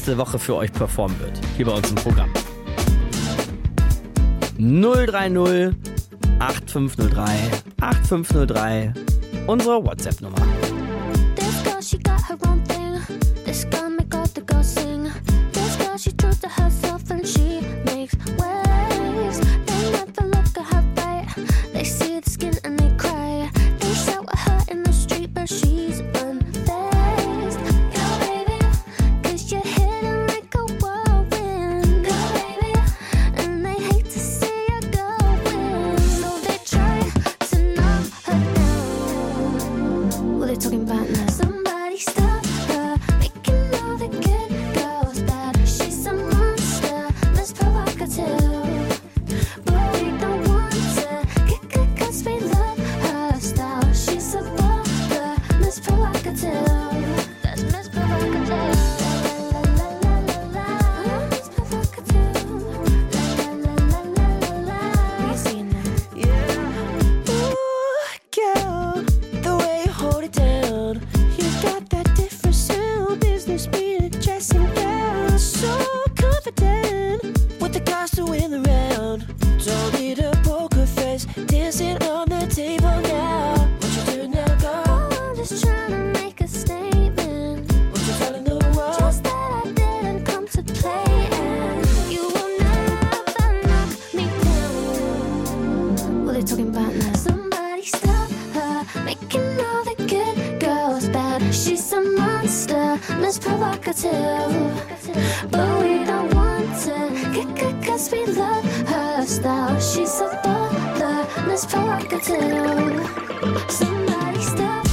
nächste Woche für euch performen wird. Hier bei uns im Programm. 030 8503 8503. Unsere WhatsApp-Nummer. This girl, she got her own thing. This girl make all the girls sing. This girl, she true to herself and she makes waves. They never look at her right. They see the skin and they cry. They shout at her in the street, but she's unfazed. Go baby, 'cause you're hidden like a whirlwind. Go baby, and they hate to see you going. So they try to knock her down. Well, they're talking about now. Somebody stop her, making all the good girls bad. She's a monster, Miss Provocative. But we don't want to kick her 'cause we love her style. She's a baller, Miss Provocative. That's Miss Provocative. La la la la la la. Miss Provocative. La la la la la la. What are you singing now? Yeah. Ooh, girl, the way you hold it down. You got that different sound, business being a dressing gown. So confident with the guys doing the round. Don't need a poker face, dancing on the table now. What you do now, girl? Oh, I'm just trying to make a statement. What you telling the world? Just that I didn't come to play, and you will never knock me down. What are they talking about now? Somebody stop her, making all the good girls bad. She's a monster, Miss Provocative. But we don't want to kick her 'cause we love her style. She's a baller, Miss Provocative. Somebody stop